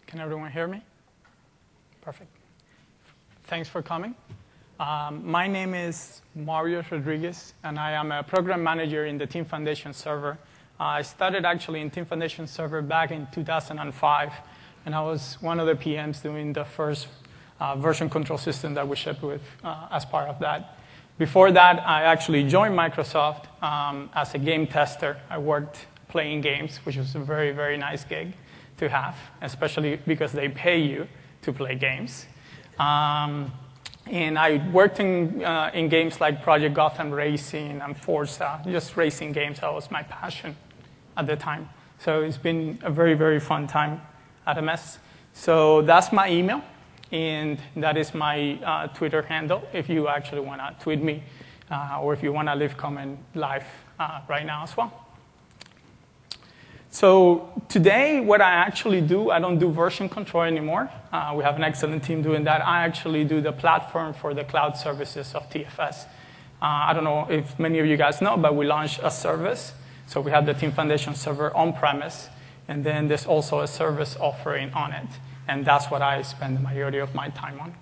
Can everyone hear me? Perfect. Thanks for coming. My name is Mario Rodriguez, and I am a program manager in the Team Foundation server. I started actually in Team Foundation server back in 2005, and I was one of the PMs doing the first version control system that we shipped with as part of that. Before that, I actually joined Microsoft as a game tester. I worked playing games, which was a very, very nice gig to have, especially because they pay you to play games. And I worked in games like Project Gotham Racing and Forza, just racing games. That was my passion at the time. So it's been a very, very fun time at MS. So that's my email, and that is my Twitter handle if you actually want to tweet me or if you want to leave comment live right now as well. So today, what I actually do, I don't do version control anymore. We have an excellent team doing that. I actually do the platform for the cloud services of TFS. I don't know if many of you guys know, but we launched a service. So we have the Team Foundation server on-premise, and then there's also a service offering on it. And that's what I spend the majority of my time on.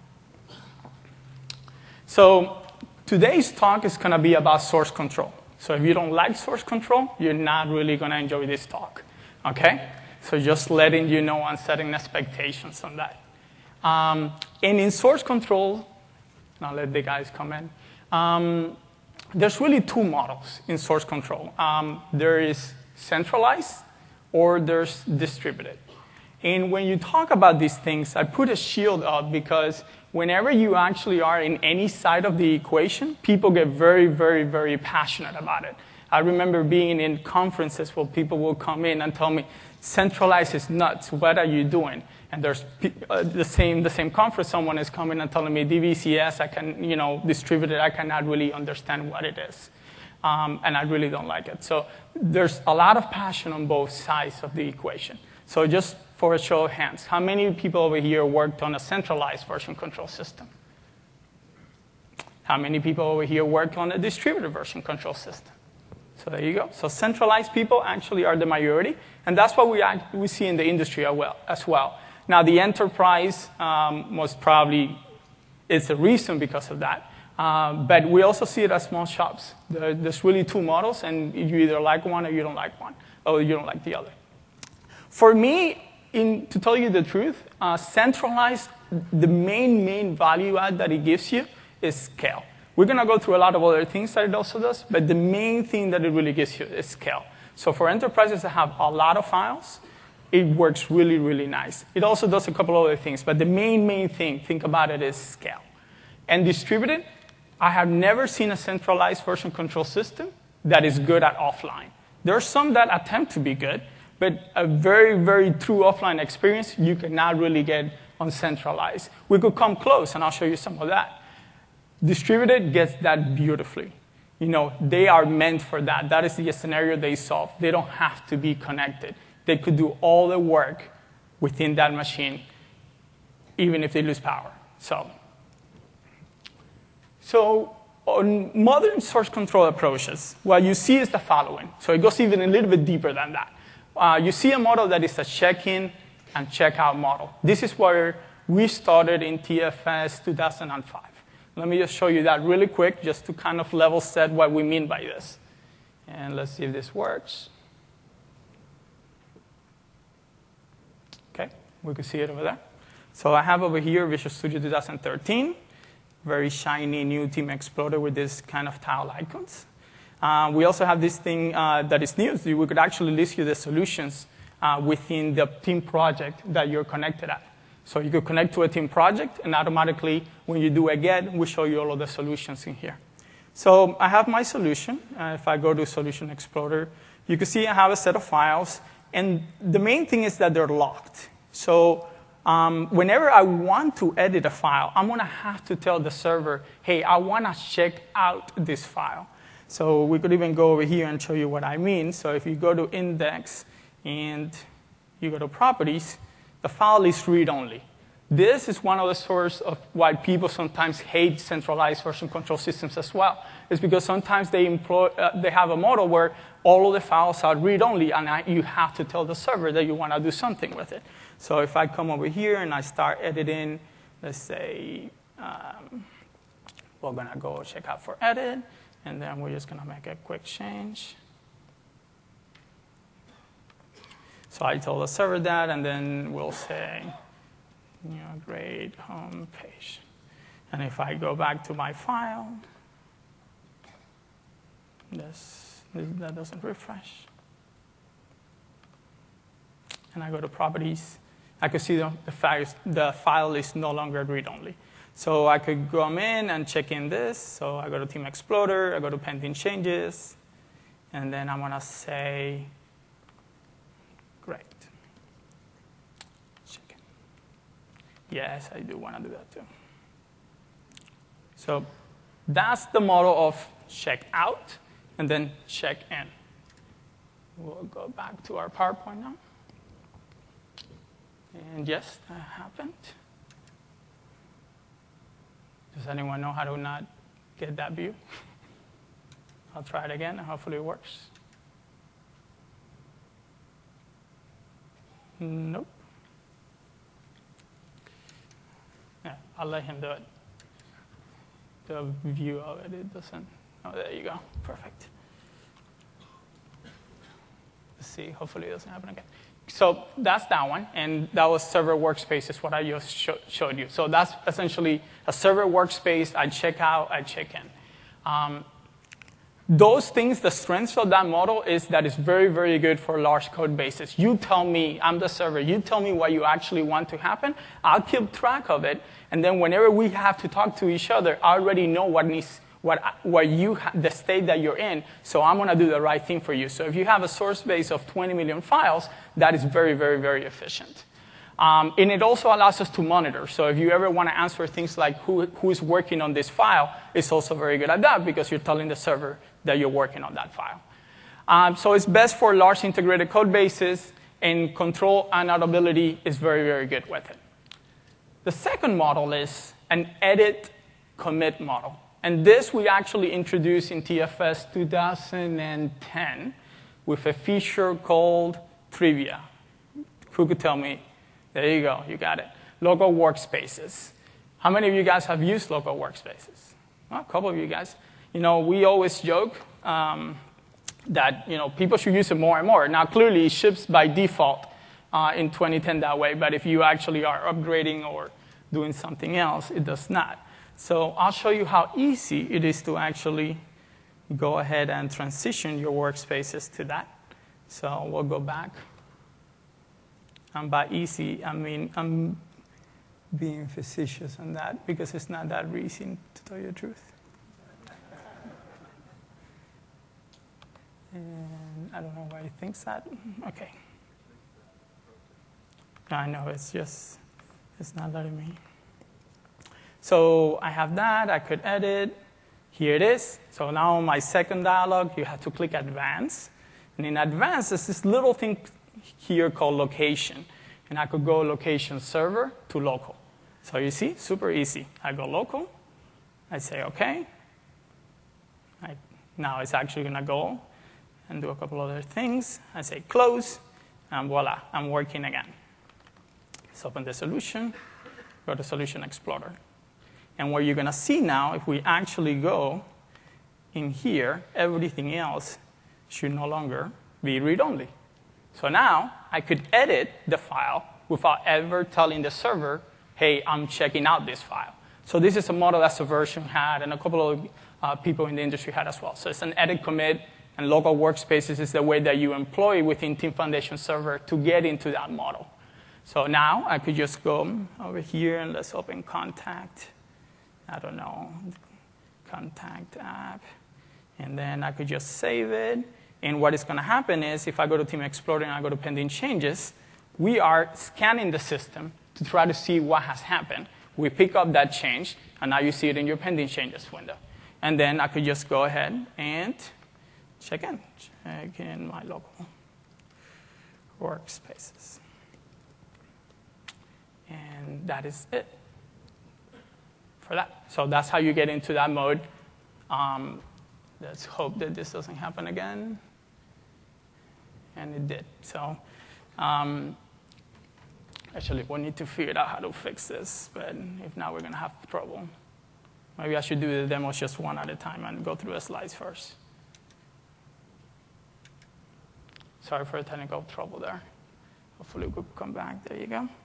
So today's talk is going to be about source control. So if you don't like source control, you're not really going to enjoy this talk, okay? So just letting you know and setting expectations on that. And in source control, and I'll let the guys come in, there's really two models in source control. There is centralized or there's distributed. And when you talk about these things, I put a shield up because whenever you actually are in any side of the equation, people get very, very, very passionate about it. I remember being in conferences where people will come in and tell me, centralized is nuts, what are you doing? And there's the same conference, someone is coming and telling me, DVCS, I can, distribute it, I cannot really understand what it is. And I really don't like it. So there's a lot of passion on both sides of the equation. So just for a show of hands, how many people over here worked on a centralized version control system? How many people over here worked on a distributed version control system? So there you go. So centralized people actually are the majority, and that's what we see in the industry as well. Now, the enterprise it's a reason because of that, but we also see it as small shops. There's really two models, and you either like one or you don't like one, or you don't like the other. For me, to tell you the truth, centralized, the main value add that it gives you is scale. We're going to go through a lot of other things that it also does, but the main thing that it really gives you is scale. So for enterprises that have a lot of files, it works really, really nice. It also does a couple other things, but the main thing, think about it, is scale. And distributed, I have never seen a centralized version control system that is good at offline. There are some that attempt to be good, but a very, very true offline experience, you cannot really get on centralized. We could come close, and I'll show you some of that. Distributed gets that beautifully. They are meant for that. That is the scenario they solve. They don't have to be connected. They could do all the work within that machine, even if they lose power. So on modern source control approaches, what you see is the following. So it goes even a little bit deeper than that. You see a model that is a check-in and check-out model. This is where we started in TFS 2005. Let me just show you that really quick, just to kind of level set what we mean by this. And let's see if this works. Okay, we can see it over there. So I have over here Visual Studio 2013, very shiny new Team Explorer with this kind of tile icons. We also have this thing that is new. So we could actually list you the solutions within the team project that you're connected at. So you could connect to a team project, and automatically, when you do a get, we show you all of the solutions in here. So I have my solution. If I go to Solution Explorer, you can see I have a set of files. And the main thing is that they're locked. So whenever I want to edit a file, I'm going to have to tell the server, hey, I want to check out this file. So we could even go over here and show you what I mean. So if you go to Index and you go to Properties, the file is read-only. This is one of the sources of why people sometimes hate centralized version control systems as well. It's because sometimes they have a model where all of the files are read-only, and you have to tell the server that you want to do something with it. So if I come over here and I start editing, let's say, we're going to go check out for edit, and then we're just going to make a quick change. So I told the server that, and then we'll say, grade home page. And if I go back to my file, that doesn't refresh. And I go to properties. I could see the file is no longer read-only. So I could come in and check in this. So I go to Team Explorer. I go to pending changes. And then I'm going to say, great. Check in. Yes, I do want to do that too. So that's the model of check out and then check in. We'll go back to our PowerPoint now. And yes, that happened. Does anyone know how to not get that view? I'll try it again, and hopefully it works. Nope. Yeah, I'll let him do it. The view of it doesn't. Oh, there you go. Perfect. Let's see. Hopefully it doesn't happen again. So that's that one, and that was server workspace is what I just showed you. So that's essentially a server workspace. I check out, I check in. Those things, the strengths of that model is that it's very, very good for large code bases. You tell me, I'm the server, you tell me what you actually want to happen. I'll keep track of it, and then whenever we have to talk to each other, I already know the state that you're in, so I'm going to do the right thing for you. So if you have a source base of 20 million files, that is very, very, very efficient. And it also allows us to monitor. So if you ever want to answer things like who is working on this file, it's also very good at that because you're telling the server that you're working on that file. So it's best for large integrated code bases, and control and auditability is very, very good with it. The second model is an edit commit model. And this we actually introduced in TFS 2010 with a feature called Trivia. Who could tell me? There you go, you got it. Local workspaces. How many of you guys have used local workspaces? Well, a couple of you guys. We always joke that people should use it more and more. Now, clearly, it ships by default in 2010 that way, but if you actually are upgrading or doing something else, it does not. So I'll show you how easy it is to actually go ahead and transition your workspaces to that. So we'll go back. And by easy, I mean I'm being facetious on that because it's not that easy, to tell you the truth. And I don't know why he thinks that. OK. I know, it's not letting me. So I have that. I could edit. Here it is. So now my second dialog, you have to click Advanced. And in Advanced, there's this little thing here called Location. And I could go Location Server to Local. So you see, super easy. I go Local. I say OK. Now it's actually going to go and do a couple other things. I say Close. And voila, I'm working again. Let's open the solution. Go to Solution Explorer. And what you're going to see now, if we actually go in here, everything else should no longer be read-only. So now I could edit the file without ever telling the server, hey, I'm checking out this file. So this is a model that Subversion had, and a couple of people in the industry had as well. So it's an edit commit, and local workspaces is the way that you employ within Team Foundation Server to get into that model. So now I could just go over here, and let's open Contact. I don't know, Contact app. And then I could just save it. And what is going to happen is if I go to Team Explorer and I go to Pending Changes, we are scanning the system to try to see what has happened. We pick up that change, and now you see it in your Pending Changes window. And then I could just go ahead and check in my local workspaces. And that is it for that. So that's how you get into that mode. Let's hope that this doesn't happen again. and it did. So actually, we need to figure out how to fix this, but if not, we're going to have trouble. Maybe I should do the demos just one at a time and go through the slides first. Sorry for the technical trouble there. Hopefully we could come back. There you go.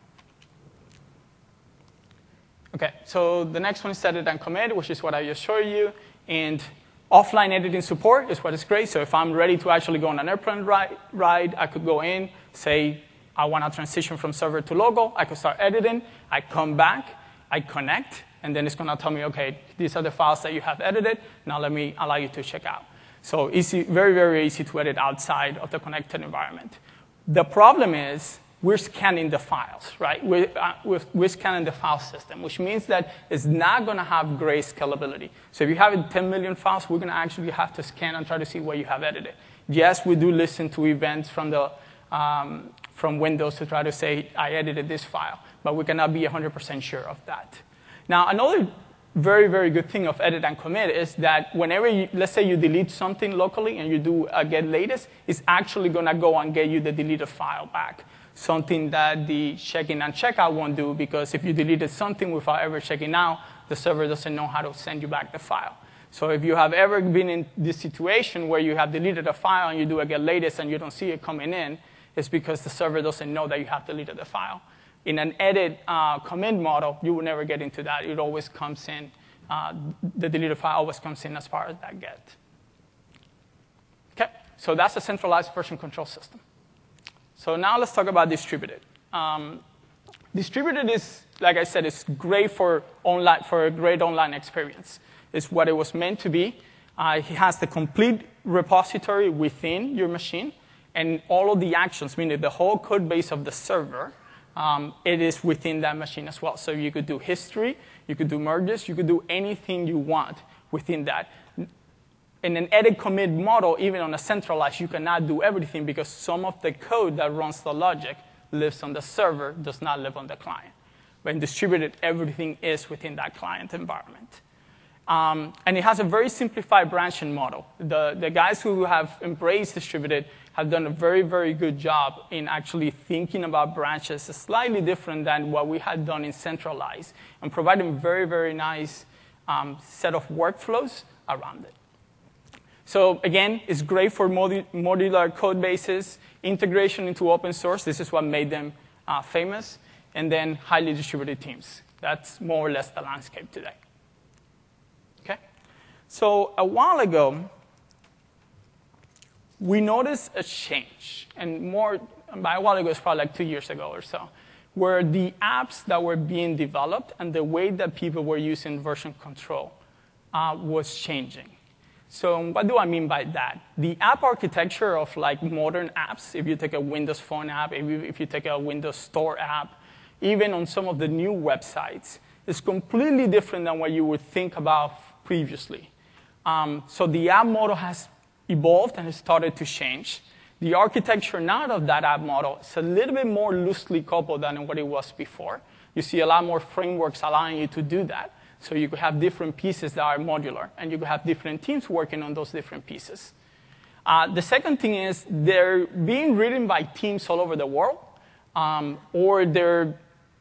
OK, so the next one is edit and commit, which is what I just showed you. And offline editing support is what is great. So if I'm ready to actually go on an airplane ride, I could go in, say, I want to transition from server to local. I could start editing. I come back. I connect. And then it's going to tell me, OK, these are the files that you have edited. Now let me allow you to check out. So easy, very, very easy to edit outside of the connected environment. The problem is we're scanning the files, right? We're scanning the file system, which means that it's not going to have great scalability. So if you have 10 million files, we're going to actually have to scan and try to see what you have edited. Yes, we do listen to events from Windows to try to say, I edited this file. But we cannot be 100% sure of that. Now, another very, very good thing of edit and commit is that whenever let's say you delete something locally and you do a get latest, it's actually going to go and get you the deleted file back. Something that the check-in and checkout won't do, because if you deleted something without ever checking out, the server doesn't know how to send you back the file. So if you have ever been in this situation where you have deleted a file and you do a get latest and you don't see it coming in, it's because the server doesn't know that you have deleted the file. In an edit commit model, you will never get into that. It always comes in. The deleted file always comes in as part of that get. OK, so that's a centralized version control system. So now let's talk about distributed. Distributed is, like I said, it's great for a great online experience. It's what it was meant to be. It has the complete repository within your machine, and all of the actions, meaning the whole code base of the server, it is within that machine as well. So you could do history, you could do merges, you could do anything you want within that. In an edit commit model, even on a centralized, you cannot do everything because some of the code that runs the logic lives on the server, does not live on the client. But in distributed, everything is within that client environment. And it has a very simplified branching model. The guys who have embraced distributed have done a very, very good job in actually thinking about branches slightly different than what we had done in centralized, and providing very, very nice set of workflows around it. So again, it's great for modular code bases, integration into open source. This is what made them famous. And then highly distributed teams. That's more or less the landscape today. OK? So a while ago, we noticed a change. And by a while ago, it's probably like 2 years ago or so, where the apps that were being developed and the way that people were using version control was changing. So what do I mean by that? The app architecture of like modern apps, if you take a Windows Phone app, if you take a Windows Store app, even on some of the new websites, is completely different than what you would think about previously. So the app model has evolved and has started to change. The architecture now of that app model is a little bit more loosely coupled than what it was before. You see a lot more frameworks allowing you to do that. So you could have different pieces that are modular, and you could have different teams working on those different pieces. The second thing is they're being written by teams all over the world, or they're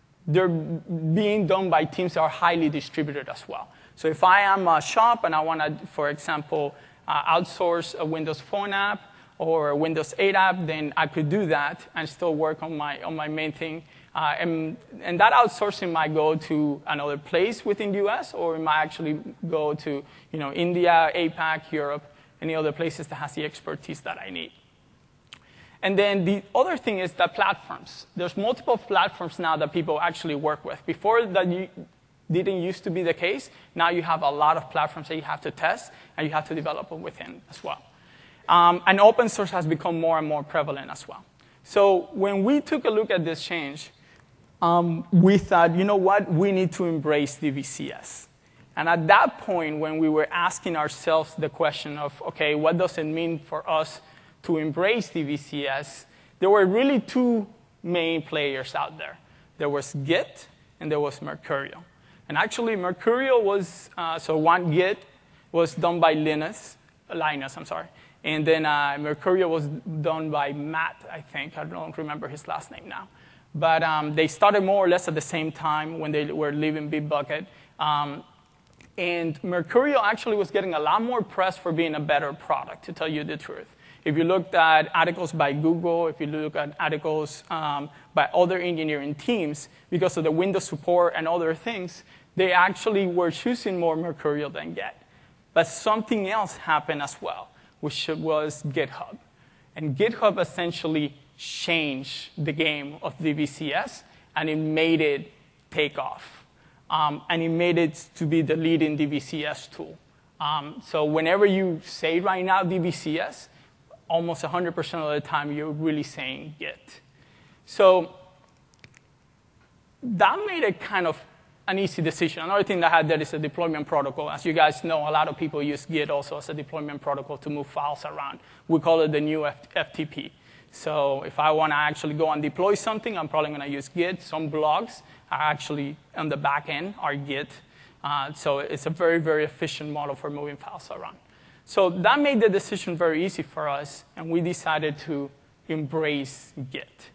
being done by teams that are highly distributed as well. So if I am a shop and I want to, for example, outsource a Windows Phone app or a Windows 8 app, then I could do that and still work on my main thing. And that outsourcing might go to another place within the US, or it might actually go to India, APAC, Europe, any other places that has the expertise that I need. And then the other thing is the platforms. There's multiple platforms now that people actually work with. Before that didn't used to be the case. Now you have a lot of platforms that you have to test, and you have to develop within as well. And open source has become more and more prevalent as well. So when we took a look at this change, we thought, you know what? We need to embrace DVCS. And at that point, when we were asking ourselves the question of, OK, what does it mean for us to embrace DVCS, there were really two main players out there. There was Git, and there was Mercurial. And actually, Mercurial was, so one Git was done by Linus, And then Mercurial was done by Matt, I think. I don't remember his last name now. But they started more or less at the same time when they were leaving Bitbucket. And Mercurial actually was getting a lot more press for being a better product, to tell you the truth. If you looked at articles by Google, if you look at articles by other engineering teams, because of the Windows support and other things, they actually were choosing more Mercurial than Git. But something else happened as well, which was GitHub. And GitHub essentially changed the game of DVCS, and it made it take off. And it made it to be the leading DVCS tool. So whenever you say right now DVCS, almost 100% of the time you're really saying Git. So that made it kind of an easy decision. Another thing that I had there is a deployment protocol. As you guys know, a lot of people use Git also as a deployment protocol to move files around. We call it the new FTP. So if I want to actually go and deploy something, I'm probably going to use Git. Some blogs are actually on the back end are Git. So it's a very, very efficient model for moving files around. So that made the decision very easy for us, and we decided to embrace Git.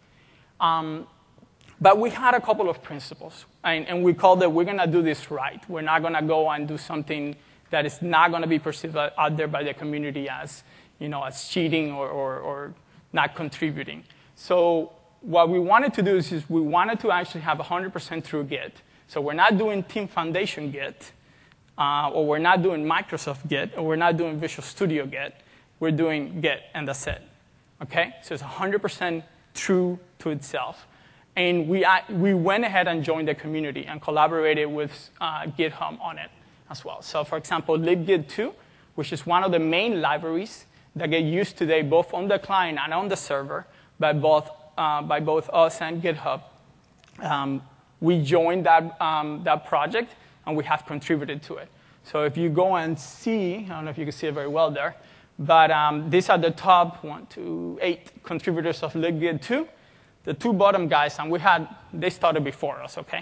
But we had a couple of principles, and we called it, we're going to do this right. We're not going to go and do something that is not going to be perceived out there by the community as, as cheating or not contributing. So what we wanted to do is we wanted to actually have 100% through Git. So we're not doing Team Foundation Git, or we're not doing Microsoft Git, or we're not doing Visual Studio Git. We're doing Git, and that's it. Okay? So it's 100% true to itself. And we went ahead and joined the community and collaborated with GitHub on it as well. So for example, libgit2, which is one of the main libraries that get used today both on the client and on the server by both us and GitHub. We joined that project, and we have contributed to it. So if you go and see, I don't know if you can see it very well there, but these are the top 8 contributors of libgit2. The 2 bottom guys, and they started before us, okay?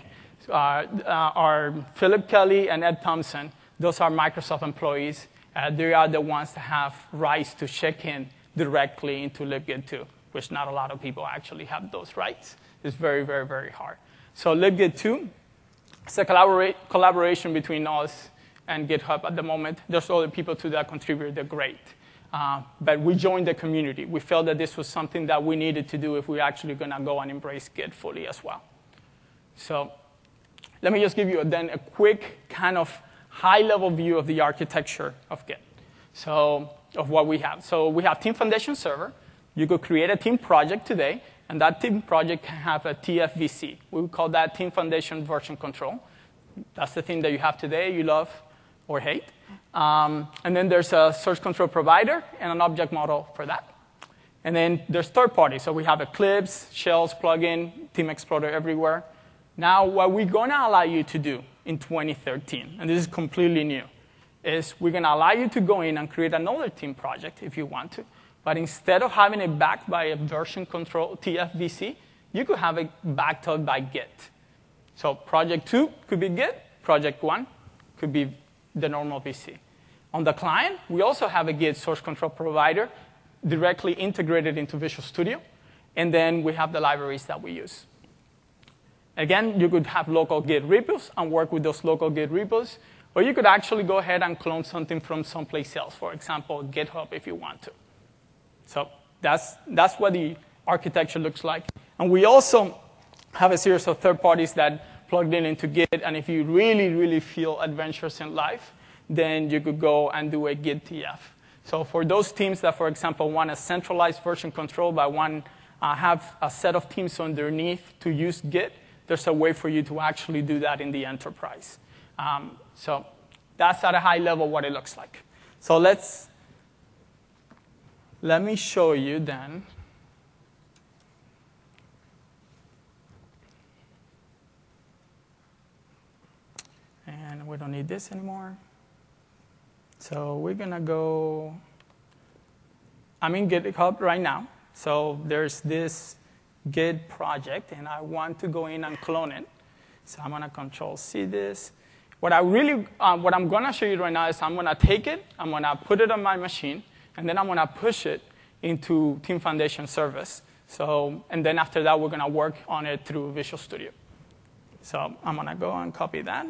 Are Philip Kelly and Ed Thompson. Those are Microsoft employees. They are the ones that have rights to check in directly into libgit2, which not a lot of people actually have those rights. It's very, very, very hard. So libgit2 is a collaboration between us and GitHub at the moment. There's other people too that contribute. They're great. But we joined the community. We felt that this was something that we needed to do if we're actually going to go and embrace Git fully as well. So let me just give you then a quick kind of high-level view of the architecture of Git, so of what we have. So we have Team Foundation Server. You could create a team project today, and that team project can have a TFVC. We would call that Team Foundation Version Control. That's the thing that you have today, you love or hate. And then there's a source control provider and an object model for that. And then there's third party. So we have Eclipse, Shells, plugin, Team Explorer everywhere. Now, what we're going to allow you to do in 2013, and this is completely new, is we're going to allow you to go in and create another team project if you want to. But instead of having it backed by a version control TFVC, you could have it backed up by Git. So project 2 could be Git. Project 1 could be the normal VC. On the client, we also have a Git source control provider directly integrated into Visual Studio. And then we have the libraries that we use. Again, you could have local Git repos and work with those local Git repos. Or you could actually go ahead and clone something from someplace else, for example, GitHub if you want to. So that's what the architecture looks like. And we also have a series of third parties that plugged into Git. And if you really, really feel adventurous in life, then you could go and do a Git TF. So for those teams that, for example, want a centralized version control but have a set of teams underneath to use Git, there's a way for you to actually do that in the enterprise. So that's at a high level what it looks like. So let me show you then. And we don't need this anymore. So we're going to go. I'm in GitHub right now. So there's this Git project, and I want to go in and clone it. So I'm going to Control-C this. What I'm going to show you right now is I'm going to take it, I'm going to put it on my machine, and then I'm going to push it into Team Foundation Service. So, and then after that, we're going to work on it through Visual Studio. So I'm going to go and copy that.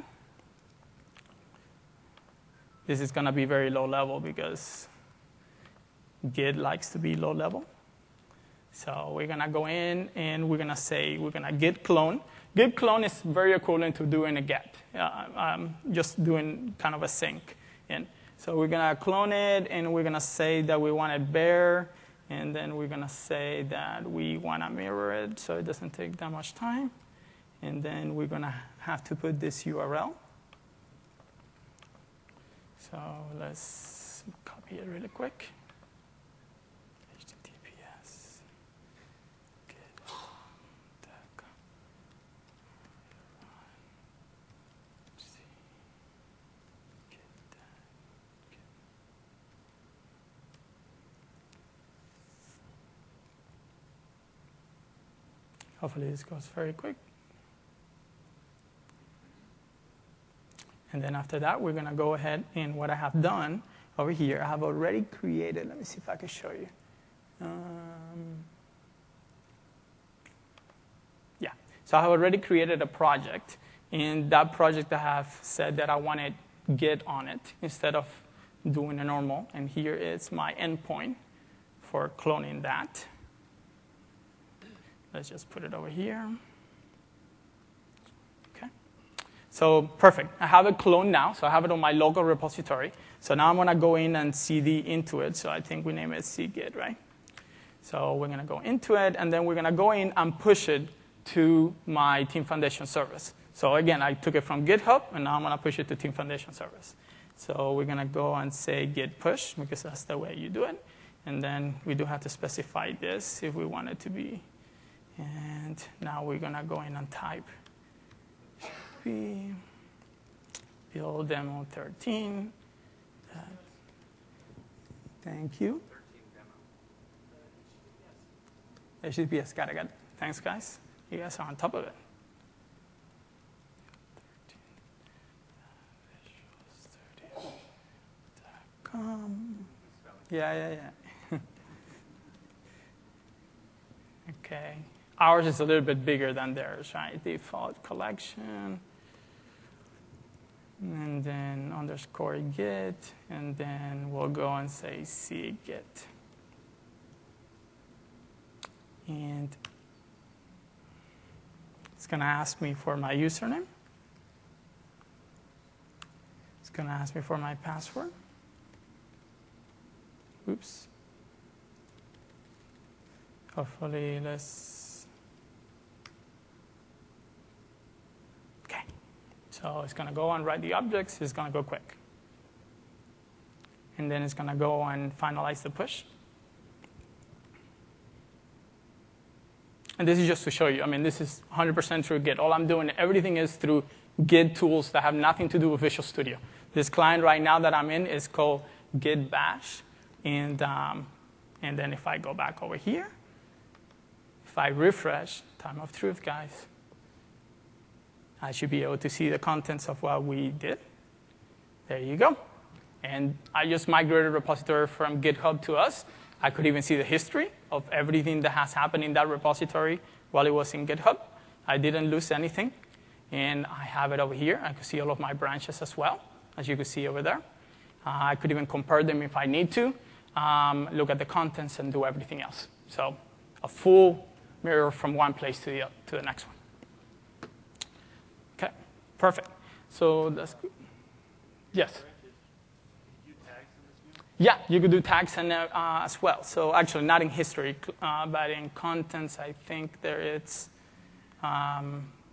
This is going to be very low level because Git likes to be low level. So we're going to go in and we're going to say we're going to git clone. Git clone is very equivalent to doing a get, just doing kind of a sync in. So we're going to clone it, and we're going to say that we want it bare, and then we're going to say that we want to mirror it so it doesn't take that much time. And then we're going to have to put this URL. So let's copy it really quick. HTTPS. Hopefully this goes very quick. And then after that, we're going to go ahead, and what I have done over here, I have already created, let me see if I can show you. Yeah, so I have already created a project. In that project, I have said that I wanted Git on it instead of doing a normal. And here is my endpoint for cloning that. Let's just put it over here. Okay. So perfect. I have it cloned now. So I have it on my local repository. So now I'm going to go in and cd into it. So I think we name it cgit, right? So we're going to go into it, and then we're going to go in and push it to my Team Foundation service. So again, I took it from GitHub, and now I'm going to push it to Team Foundation service. So we're going to go and say git push, because that's the way you do it. And then we do have to specify this if we want it to be. And now we're going to go in and type build demo 13. Thank you. HTTPS, got it. Thanks, guys. You guys are on top of it. Yeah. Okay. Ours is a little bit bigger than theirs, right? Default collection. And then underscore git. And then we'll go and say cgit. And it's going to ask me for my username. It's going to ask me for my password. Oops. Hopefully, let's. Okay. So it's going to go and write the objects. It's going to go quick. And then it's going to go and finalize the push. And this is just to show you. I mean, this is 100% through Git. All I'm doing, everything is through Git tools that have nothing to do with Visual Studio. This client right now that I'm in is called Git Bash. And then if I go back over here, if I refresh, time of truth, guys, I should be able to see the contents of what we did. There you go. And I just migrated a repository from GitHub to us. I could even see the history of everything that has happened in that repository while it was in GitHub. I didn't lose anything. And I have it over here. I could see all of my branches as well, as you can see over there. I could even compare them if I need to, look at the contents, and do everything else. So a full mirror from one place to the next one. Okay, perfect. So that's good. Yes? Yeah, you could do tags and, as well. So actually, not in history, but in contents, I think there is, or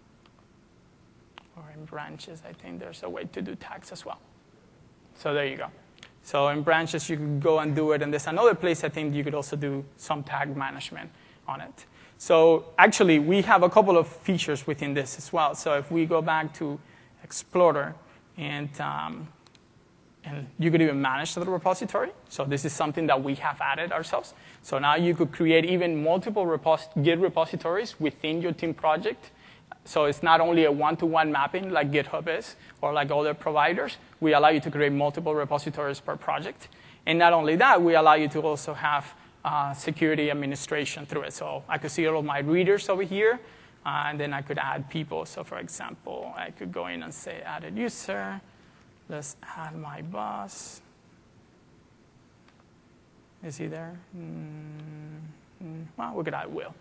in branches, I think there's a way to do tags as well. So there you go. So in branches, you could go and do it. And there's another place I think you could also do some tag management on it. So actually, we have a couple of features within this as well. So if we go back to Explorer, and you could even manage the repository. So this is something that we have added ourselves. So now you could create even multiple Git repositories within your team project. So it's not only a one-to-one mapping like GitHub is, or like other providers. We allow you to create multiple repositories per project. And not only that, we allow you to also have security administration through it. So I could see all of my readers over here, and then I could add people. So for example, I could go in and say added user. Let's add my boss. Is he there? Well, we could add Will.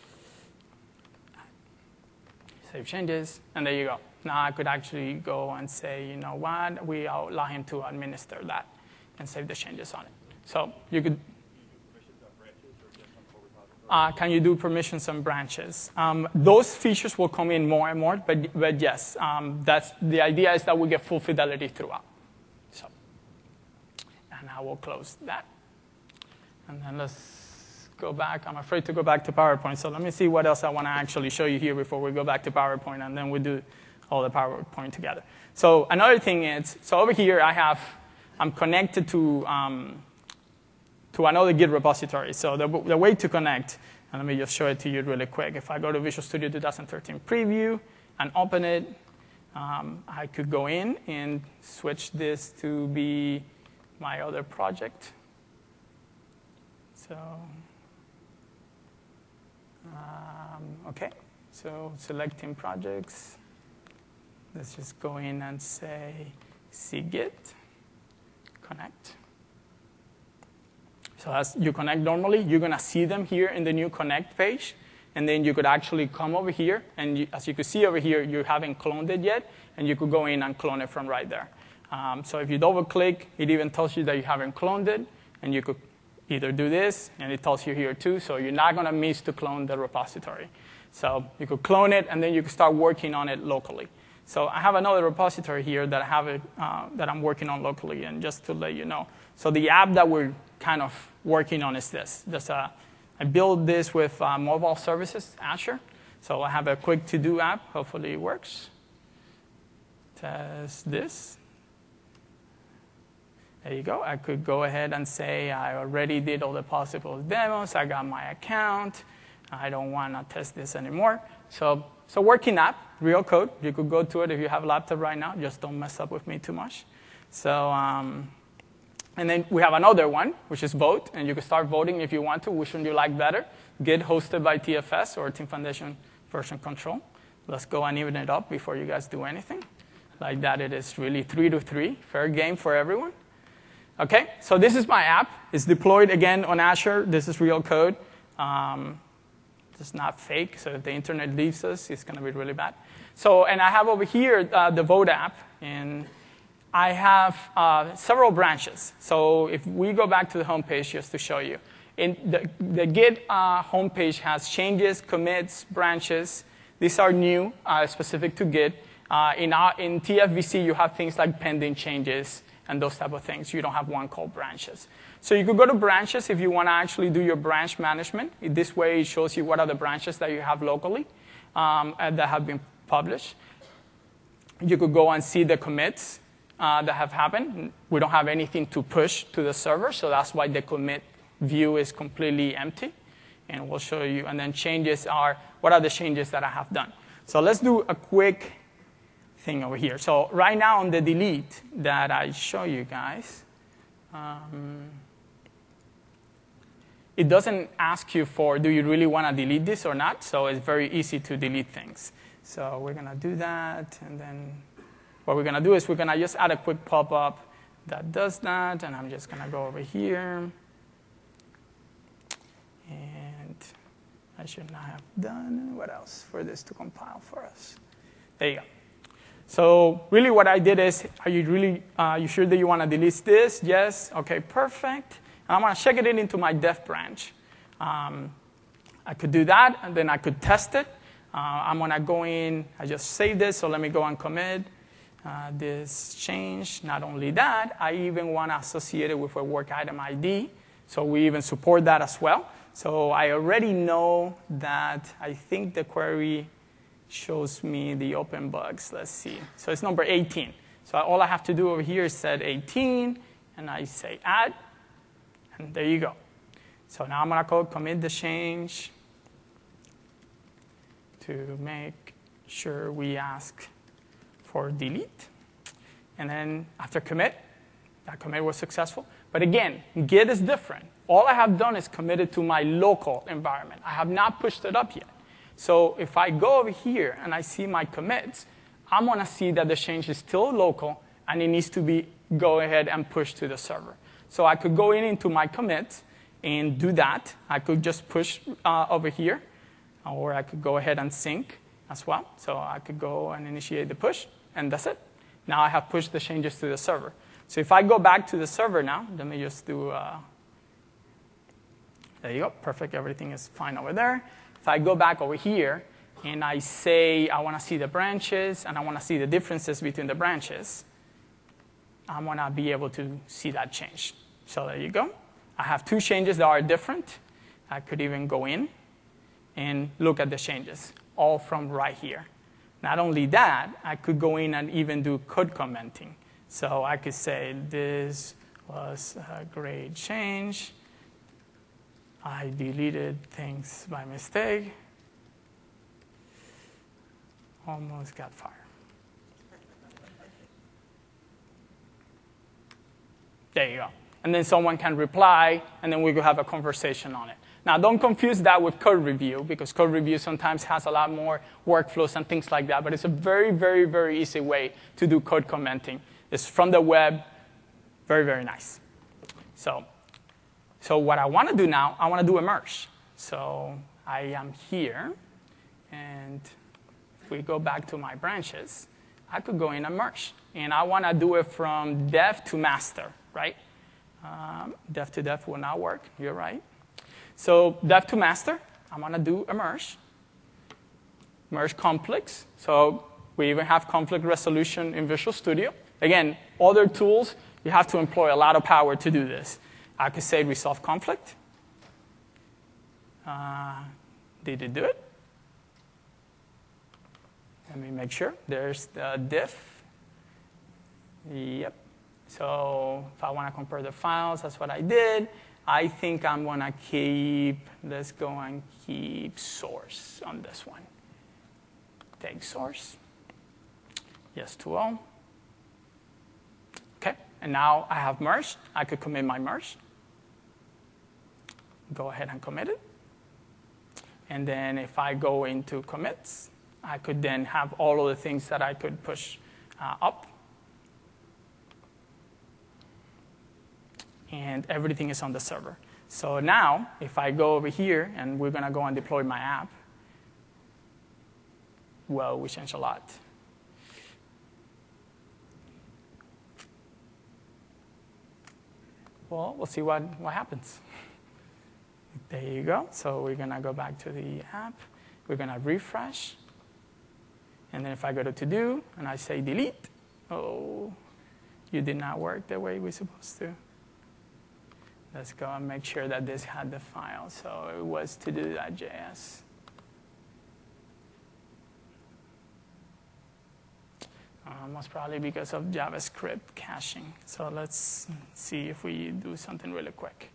Save changes, and there you go. Now I could actually go and say, you know what, we allow him to administer that and save the changes on it. So you could. Can you do permissions on branches? Those features will come in more and more, but yes, that's the idea is that we get full fidelity throughout. So, and I will close that. And then let's go back. I'm afraid to go back to PowerPoint, so let me see what else I want to actually show you here before we go back to PowerPoint, and then we do all the PowerPoint together. So another thing is, so over here I'm connected to another Git repository. So the way to connect, and let me just show it to you really quick. If I go to Visual Studio 2013 Preview and open it, I could go in and switch this to be my other project. So, OK. So selecting projects. Let's just go in and say cgit connect. So as you connect normally, you're going to see them here in the new connect page. And then you could actually come over here. And as you can see over here, you haven't cloned it yet. And you could go in and clone it from right there. So if you double click, it even tells you that you haven't cloned it. And you could either do this, and it tells you here too. So you're not going to miss to clone the repository. So you could clone it, and then you can start working on it locally. So I have another repository here that that I'm working on locally, and just to let you know. So the app that we're kind of working on is this. I built this with mobile services, Azure. So I have a quick to-do app. Hopefully it works. Test this. There you go. I could go ahead and say I already did all the possible demos. I got my account. I don't want to test this anymore. So working app, real code. You could go to it if you have a laptop right now. Just don't mess up with me too much. So, and then we have another one, which is vote. And you can start voting if you want to. Which one you like better? Git hosted by TFS or Team Foundation version control. Let's go and even it up before you guys do anything. Like that, it is really 3-3. Fair game for everyone. OK, so this is my app. It's deployed, again, on Azure. This is real code. It's not fake, so if the internet leaves us, it's going to be really bad. So, and I have over here the Vote app, and I have several branches. So if we go back to the home page just to show you, in the Git home page has changes, commits, branches. These are new, specific to Git. In TFVC, you have things like pending changes and those type of things. You don't have one called branches. So you could go to branches if you want to actually do your branch management. This way, it shows you what are the branches that you have locally and that have been published. You could go and see the commits that have happened. We don't have anything to push to the server, so that's why the commit view is completely empty. And we'll show you. And then changes are, what are the changes that I have done? So let's do a quick thing over here. So right now on the delete that I show you guys, it doesn't ask you for, do you really want to delete this or not? So it's very easy to delete things. So we're going to do that. And then what we're going to do is we're going to just add a quick pop-up that does that. And I'm just going to go over here. And I should not have done what else for this to compile for us. There you go. So really what I did is, are you sure that you want to delete this? Yes. OK, perfect. And I'm going to check it into my dev branch. I could do that, and then I could test it. I'm going to go in. I just saved this, so let me go and commit this change. Not only that, I even want to associate it with a work item ID. So we even support that as well. So I already know that I think the query shows me the open bugs. Let's see. So it's number 18. So all I have to do over here is set 18, and I say add. And there you go. So now I'm going to commit the change to make sure we ask for delete. And then after commit, that commit was successful. But again, Git is different. All I have done is committed to my local environment. I have not pushed it up yet. So if I go over here and I see my commits, I'm going to see that the change is still local, and it needs to be go ahead and push to the server. So I could go into my commits and do that. I could just push over here, or I could go ahead and sync as well. So I could go and initiate the push, and that's it. Now I have pushed the changes to the server. So if I go back to the server now, let me just do, there you go, perfect, everything is fine over there. If I go back over here and I say I want to see the branches and I want to see the differences between the branches, I'm going to be able to see that change. So there you go. I have two changes that are different. I could even go in and look at the changes, all from right here. Not only that, I could go in and even do code commenting. So I could say this was a great change. I deleted things by mistake. Almost got fired. There you go. And then someone can reply, and then we could have a conversation on it. Now, don't confuse that with code review, because code review sometimes has a lot more workflows and things like that. But it's a very, very, very easy way to do code commenting. It's from the web. Very, very nice. So what I want to do now, I want to do a merge. So I am here. And if we go back to my branches, I could go in and merge. And I want to do it from dev to master, right? Dev to dev will not work. You're right. So dev to master, I'm going to do a merge. Merge conflicts. So we even have conflict resolution in Visual Studio. Again, other tools, you have to employ a lot of power to do this. I could say resolve conflict. Did it do it? Let me make sure. There's the diff. Yep. So if I want to compare the files, that's what I did. I think I'm going to keep, let's go and keep source on this one. Take source. Yes to all. OK. And now I have merged. I could commit my merge. Go ahead and commit it. And then if I go into commits, I could then have all of the things that I could push up. And everything is on the server. So now, if I go over here, and we're going to go and deploy my app, well, we changed a lot. Well, we'll see what happens. There you go. So we're going to go back to the app. We're going to refresh. And then if I go to to-do, and I say delete, oh, you did not work the way we're supposed to. Let's go and make sure that this had the file. So it was to-do.js. Most probably because of JavaScript caching. So let's see if we do something really quick.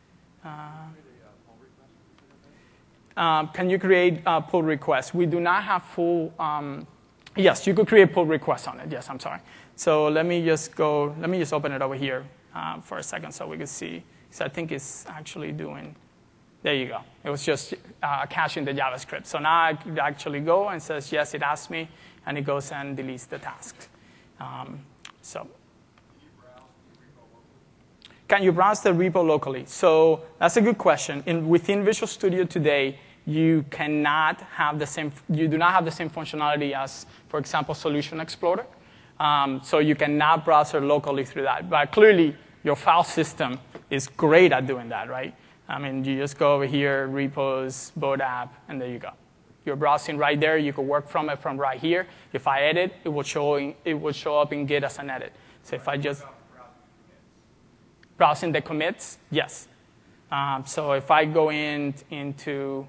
Can you create pull requests? We do not have full. Yes, you could create pull requests on it. Yes, I'm sorry. So let me just open it over here for a second so we can see. So I think it's actually doing, there you go. It was just caching the JavaScript. So now I could actually go and says, yes, it asked me, and it goes and deletes the task. Can you browse the repo locally? So that's a good question. Within Visual Studio today, you do not have the same functionality as, for example, Solution Explorer. So you cannot browse it locally through that. But clearly, your file system is great at doing that, right? I mean, you just go over here, repos, Boat app, and there you go. You're browsing right there. You can work from it from right here. If I edit, it will show up in Git as an edit. So if I just browsing the commits, yes. So if I go into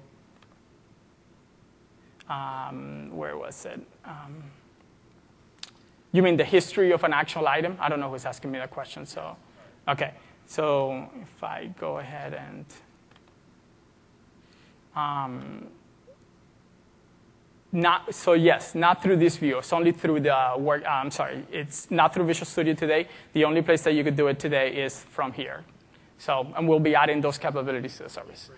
where was it? You mean the history of an actual item? I don't know who's asking me that question. So, okay. So if I go ahead and not through this view. It's only through the work. It's not through Visual Studio today. The only place that you could do it today is from here. So, and we'll be adding those capabilities to the service.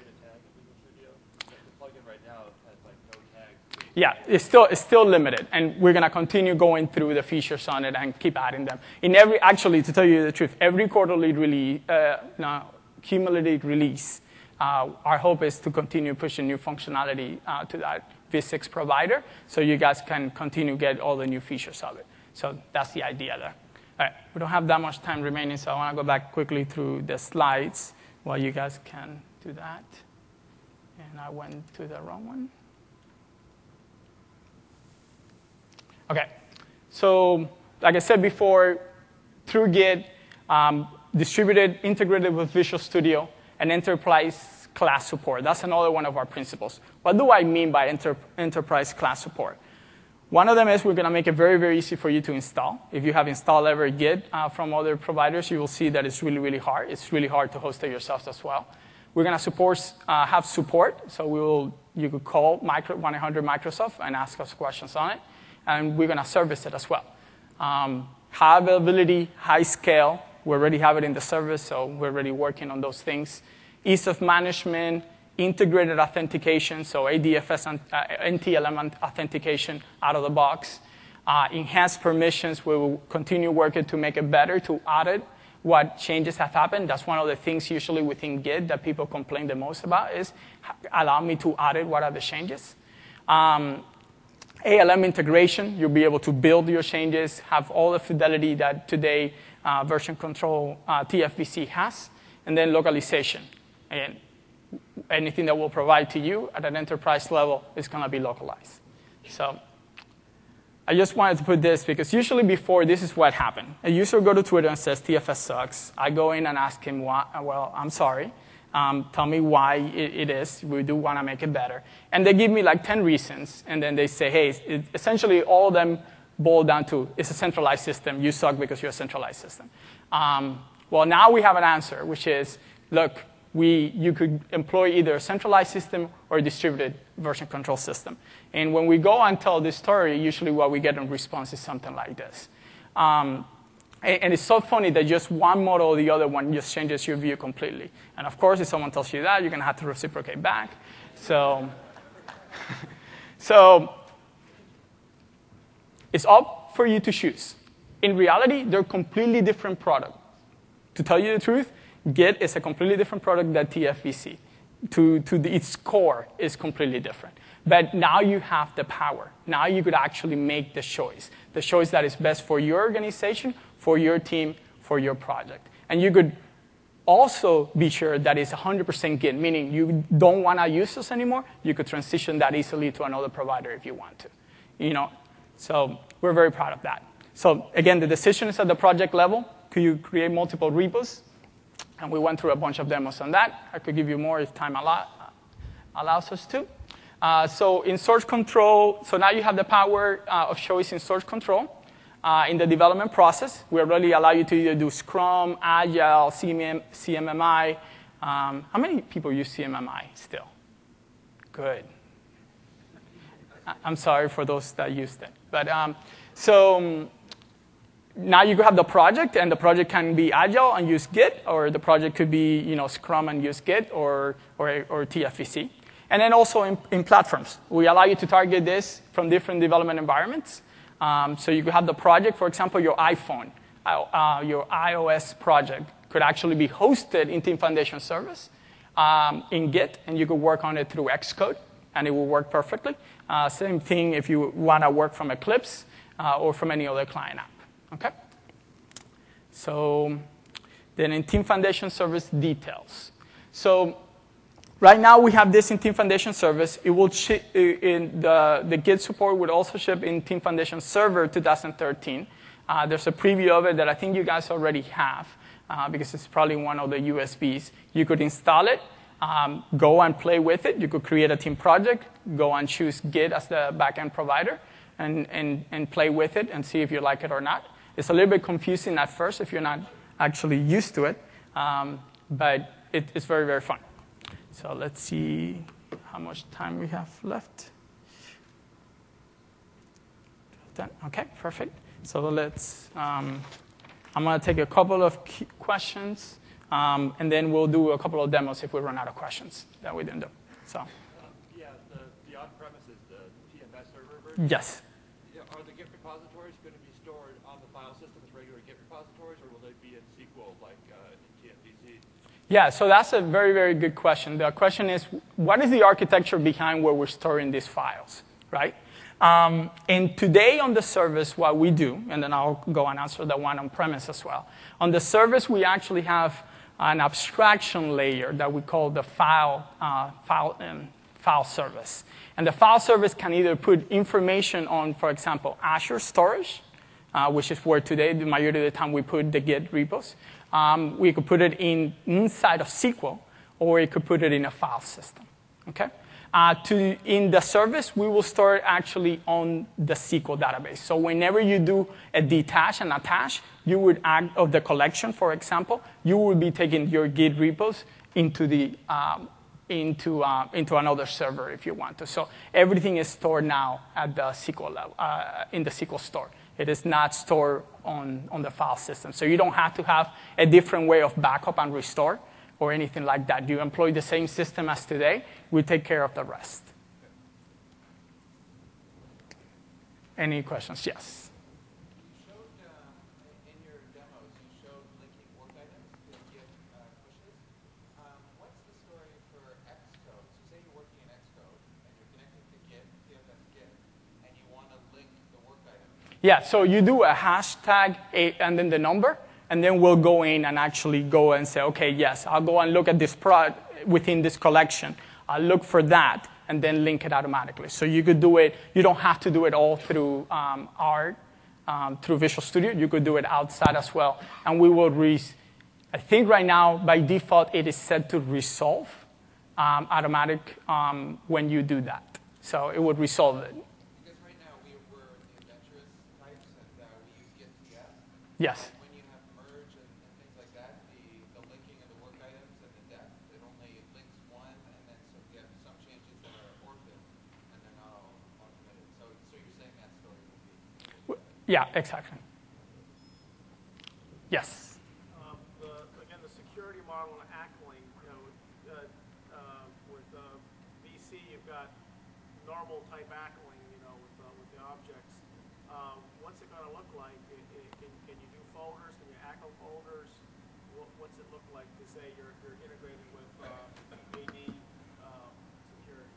Yeah, it's still limited, and we're going to continue going through the features on it and keep adding them. Actually, to tell you the truth, every quarterly release, cumulative release, our hope is to continue pushing new functionality to that V6 provider, so you guys can continue to get all the new features of it. So that's the idea there. All right, we don't have that much time remaining, so I want to go back quickly through the slides while you guys can do that. And I went to the wrong one. Okay, so like I said before, through Git, distributed, integrated with Visual Studio, and enterprise class support. That's another one of our principles. What do I mean by enterprise class support? One of them is we're going to make it very, very easy for you to install. If you have installed ever Git from other providers, you will see that it's really, really hard. It's really hard to host it yourselves as well. We're going to have support, so you could call 1-800-Microsoft and ask us questions on it. And we're going to service it as well. High availability, high scale. We already have it in the service, so we're already working on those things. Ease of management, integrated authentication, so ADFS and NTLM authentication out of the box. Enhanced permissions, we will continue working to make it better, to audit what changes have happened. That's one of the things usually within Git that people complain the most about is, allow me to audit what are the changes. ALM integration, you'll be able to build your changes, have all the fidelity that today version control TFVC has, and then localization. And anything that we'll provide to you at an enterprise level is going to be localized. So I just wanted to put this because usually before, this is what happened. A user will go to Twitter and says, TFS sucks. I go in and ask him, why? Well, I'm sorry. Tell me why it is. We do want to make it better. And they give me like 10 reasons. And then they say, hey, essentially all of them boil down to, it's a centralized system. You suck because you're a centralized system. Well, now we have an answer, which is, look, you could employ either a centralized system or a distributed version control system. And when we go and tell this story, usually what we get in response is something like this. And it's so funny that just one model or the other one just changes your view completely. And of course, if someone tells you that, you're going to have to reciprocate back. So it's up for you to choose. In reality, they're completely different products. To tell you the truth, Git is a completely different product than TFVC. Its core is completely different. But now you have the power. Now you could actually make the choice that is best for your organization, for your team, for your project. And you could also be sure that it's 100% Git, meaning you don't want to use this anymore. You could transition that easily to another provider if you want to. So we're very proud of that. So again, the decision is at the project level. Could you create multiple repos? And we went through a bunch of demos on that. I could give you more if time allows us to. So in source control, so now you have the power of choice in source control. In the development process, we already allow you to either do Scrum, Agile, CMMI. How many people use CMMI still? Good. I'm sorry for those that used it. But now you have the project, and the project can be Agile and use Git, or the project could be Scrum and use Git, or TFVC. And then also in platforms, we allow you to target this from different development environments. So you could have the project, for example, your iPhone, your iOS project could actually be hosted in Team Foundation Service in Git, and you could work on it through Xcode, and it will work perfectly. Same thing if you want to work from Eclipse or from any other client app. Okay? So then in Team Foundation Service details. So right now we have this in Team Foundation Service. It will the Git support would also ship in Team Foundation Server 2013. There's a preview of it that I think you guys already have because it's probably one of the USBs. You could install it, go and play with it. You could create a team project, go and choose Git as the backend provider, and play with it and see if you like it or not. It's a little bit confusing at first if you're not actually used to it, but it's very, very fun. So let's see how much time we have left. Okay, perfect. So let's, I'm going to take a couple of questions And then we'll do a couple of demos if we run out of questions that we didn't do. So. Yeah, the on-premise is the TFS server version? Yes. Yeah, are the Git repositories going to be stored on the file system as regular Git repositories, or will they be in SQL like in TFBC? Yeah, so that's a very, very good question. The question is, what is the architecture behind where we're storing these files, right? And today on the service, what we do, and then I'll go and answer the one on-premise as well. On the service, we actually have an abstraction layer that we call the file service. And the file service can either put information on, for example, Azure storage, which is where today, the majority of the time, we put the Git repos. We could put it inside of SQL, or it could put it in a file system. Okay? In the service, we will store it actually on the SQL database. So whenever you do a detach and attach, you would add of the collection, for example, you would be taking your Git repos into another server if you want to. So everything is stored now at the SQL level, in the SQL store. It is not stored on the file system. So you don't have to have a different way of backup and restore or anything like that. You employ the same system as today. We take care of the rest. Any questions? Yes. You showed, in your demos, you showed linking work items to Git pushes. What's the story for Xcode? So say you're working in Xcode, and you're connected to Git, TFS Git, and you want to link the work item. Yeah, so you do a hashtag and then the number, and then we'll go in and actually go and say, OK, yes, I'll go and look at this product within this collection. I'll look for that, and then link it automatically. So you could do it. You don't have to do it all through through Visual Studio. You could do it outside as well. And we will I think right now, by default, it is set to resolve automatic when you do that. So it would resolve it. Because right now, we're the adventurous types, and we use Git TF. Yes. When you have merge and things like that, the linking of the work items and the depth, it only links one, and then so we have some changes that are orphaned, and they're not all committed. So you're saying that story will be? Yeah, exactly. Yes. Again, the security model in Ackling, with VC, you've got normal type Ackling, with the objects. What's it going to look like? Can you do folders? Can you ACL folders? What's it look like to say you're integrating with AD security?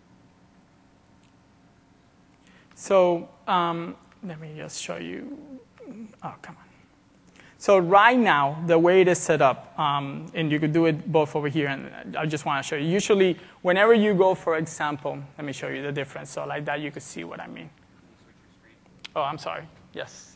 So let me just show you. Oh, come on. So right now, the way it is set up, and you could do it both over here, and I just want to show you. Usually, whenever you go, for example, let me show you the difference. So like that, you could see what I mean. Oh, I'm sorry. Yes.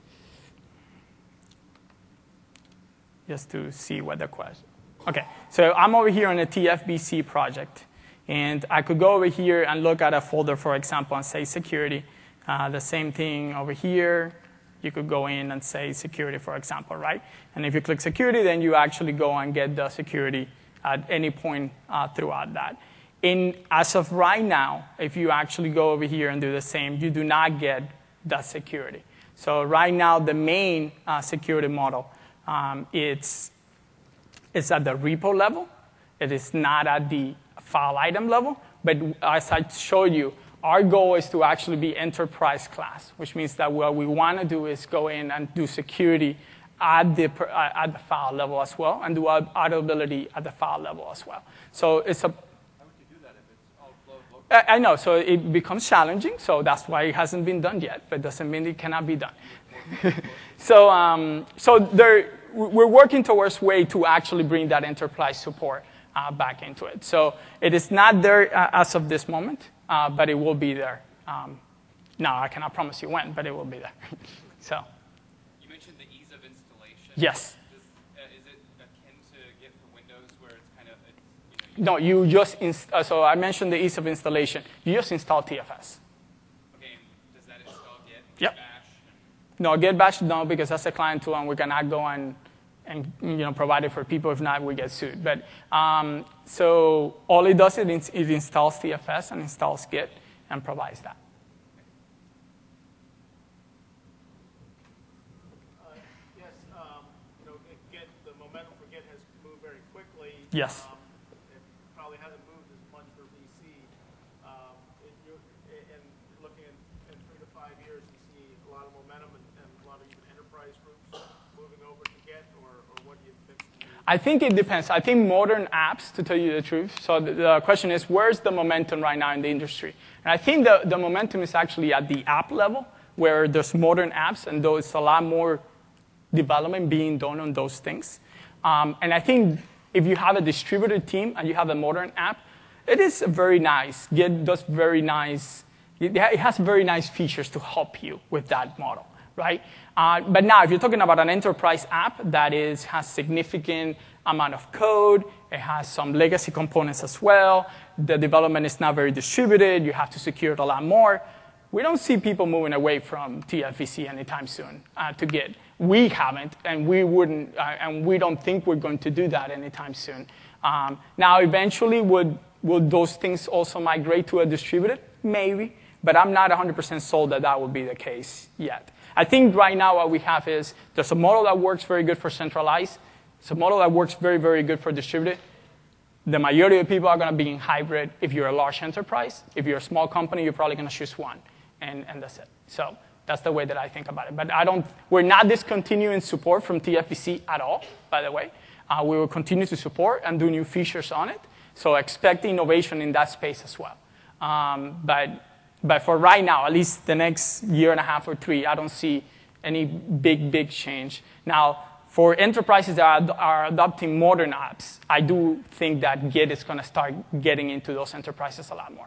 Just to see what the question. OK, so I'm over here on a TFBC project. And I could go over here and look at a folder, for example, and say security. The same thing over here. You could go in and say security, for example, right? And if you click security, then you actually go and get the security at any point throughout that. As of right now, if you actually go over here and do the same, you do not get that security. So right now, the main security model, it's at the repo level. It is not at the file item level. But as I showed you, our goal is to actually be enterprise class, which means that what we want to do is go in and do security at the file level as well, and do auditability at the file level as well. So it's a. How would you do that if it's all flowed locally? I know, so it becomes challenging. So that's why it hasn't been done yet, but doesn't mean it cannot be done. So we're working towards a way to actually bring that enterprise support back into it. So it is not there as of this moment. But it will be there. Now, I cannot promise you when, but it will be there. So. You mentioned the ease of installation. Yes. Is it akin to Git for Windows, where it's kind of no, you just so I mentioned the ease of installation. You just install TFS. Okay, and does that install Git? Yep. Bash? No, Git Bash, no, because that's a client tool, and we cannot go and provide it for people. If not, we get sued. But so all it does is it installs TFS and installs Git and provides that. Yes, Git, the momentum for Git has moved very Yes. It probably hasn't moved as much for VC. And looking in 3 to 5 years, you see a lot of momentum and a lot of even enterprise groups moving over to Git, or what do you think? I think it depends. I think modern apps, to tell you the truth. So the question is, where's the momentum right now in the industry? And I think the momentum is actually at the app level, where there's modern apps, and there's a lot more development being done on those things. And I think if you have a distributed team and you have a modern app, it is very nice. Git does very nice. It has very nice features to help you with that model, right? But now, if you're talking about an enterprise app that has significant amount of code, it has some legacy components as well, the development is not very distributed, you have to secure it a lot more, we don't see people moving away from TFVC anytime soon to Git. We haven't, and we wouldn't, and we don't think we're going to do that anytime soon. Now, eventually, would those things also migrate to a distributed? Maybe, but I'm not 100% sold that that would be the case yet. I think right now what we have is there's a model that works very good for centralized. It's a model that works very, very good for distributed. The majority of people are going to be in hybrid if you're a large enterprise. If you're a small company, you're probably going to choose one, and that's it. So that's the way that I think about it. But we're not discontinuing support from TFVC at all, by the way. We will continue to support and do new features on it. So expect innovation in that space as well. But for right now, at least the next year and a half or 3, I don't see any big change. Now, for enterprises that are adopting modern apps, I do think that Git is going to start getting into those enterprises a lot more.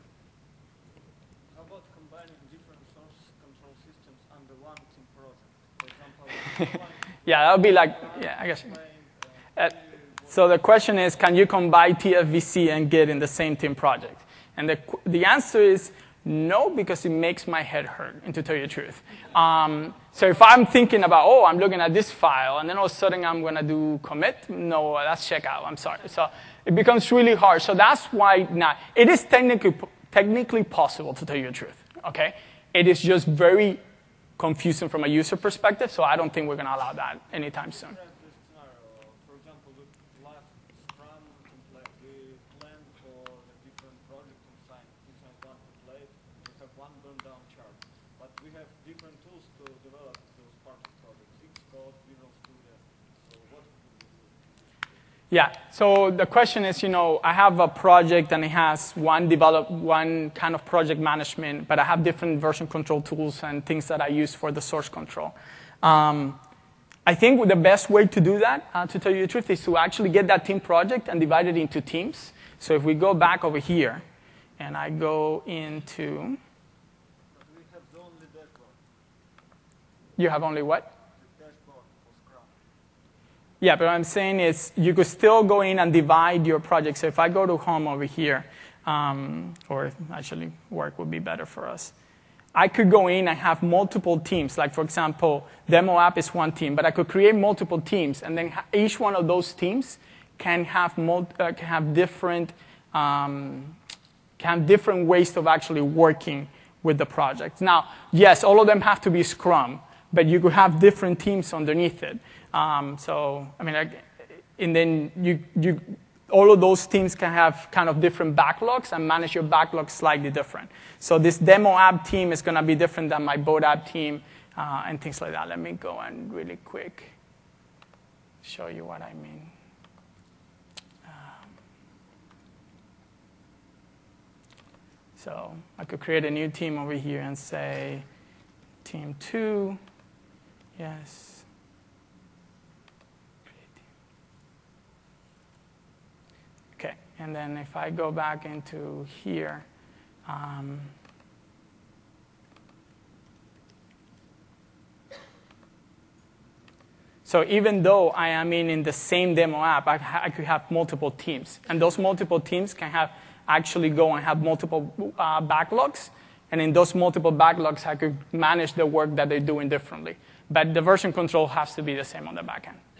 How about combining different source control systems under one team project? For example, yeah, that would be like, yeah, I guess. So the question is, can you combine TFVC and Git in the same team project? And the answer is no, because it makes my head hurt, and to tell you the truth. So if I'm thinking about, I'm looking at this file, and then all of a sudden I'm going to do commit, no, that's checkout, I'm sorry. So it becomes really hard. So that's why not. It is technically possible, to tell you the truth, okay? It is just very confusing from a user perspective, so I don't think we're going to allow that anytime soon. For example, with last Scrum template, we planned for the different projects inside one template. We have one burn-down chart. But we have different tools to develop those parts of projects. Xcode, Visual Studio. So what could we do? Yeah, so the question is, I have a project and it has one kind of project management, but I have different version control tools and things that I use for the source control. I think the best way to do that, to tell you the truth, is to actually get that team project and divide it into teams. So if we go back over here, and I go into... But we have only dashboard. You have only what? The dashboard for Scrum. Yeah, but what I'm saying is you could still go in and divide your project. So if I go to home over here, or actually work would be better for us. I could go in and have multiple teams. Like, for example, demo app is one team, but I could create multiple teams, and then each one of those teams can have different ways of actually working with the project. Now, yes, all of them have to be Scrum, but you could have different teams underneath it. And then all of those teams can have kind of different backlogs and manage your backlogs slightly different. So this demo app team is going to be different than my boat app team and things like that. Let me go and really quick show you what I mean. So I could create a new team over here and say team 2, yes. Okay, and then if I go back into here, so even though I am in the same demo app, I could have multiple teams. And those multiple teams can actually go and have multiple backlogs. And in those multiple backlogs, I could manage the work that they're doing differently. But the version control has to be the same on the back end.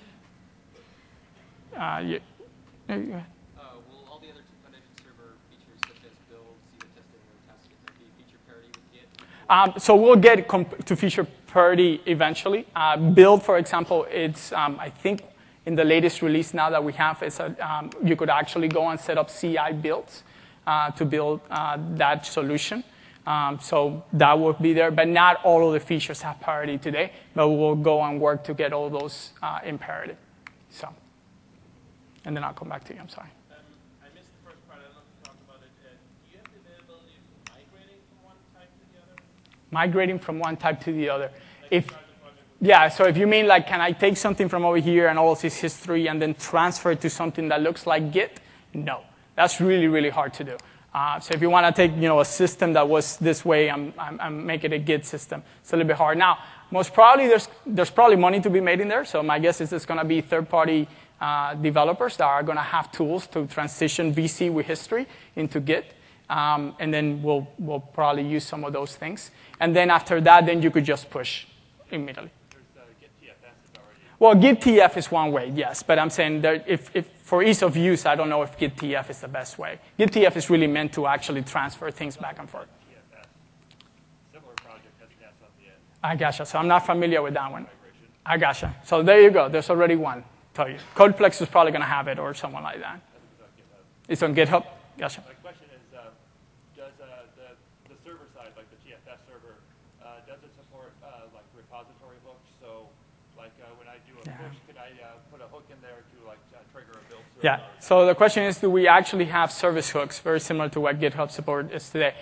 Will all the other Foundation Server features such as build, unit testing, or testing be feature parity with Git? So we'll get to feature parity eventually. Build, for example, it's I think in the latest release now that we have is you could actually go and set up CI builds to build that solution. So that will be there, but not all of the features have parity today, but we'll go and work to get all those in parity. So, and then I'll come back to you, I'm sorry. I missed the first part. I don't know if you talked about it. Do you have the availability of migrating from one type to the other? Migrating from one type to the other. Like Yeah, so if you mean like, can I take something from over here and all this history and then transfer it to something that looks like Git? No, that's really, really hard to do. So if you want to take, a system that was this way and make it a Git system, it's a little bit hard. Now, most probably there's probably money to be made in there. So my guess is it's going to be third-party developers that are going to have tools to transition VC with history into Git. And then we'll probably use some of those things. And then after that, then you could just push immediately. Git TFS is already. Well, Git TF is one way, yes. But I'm saying that if for ease of use, I don't know if Git TF is the best way. Git TF is really meant to actually transfer things back and forth. TFS. Similar project has S on the end. I gotcha. So I'm not familiar with that one. Migration. I gotcha. So there you go. There's already one. Tell you. Codeplex is probably going to have it or someone like that. It's on GitHub. Gotcha. My question is, does the server side, like the TFS server, does it support like repository hooks? So, like when I do a push, can I put a hook in there to like trigger a build server? Yeah. So the question is, do we actually have service hooks very similar to what GitHub support is today?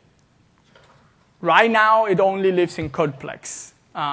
Right now, it only lives in Codeplex.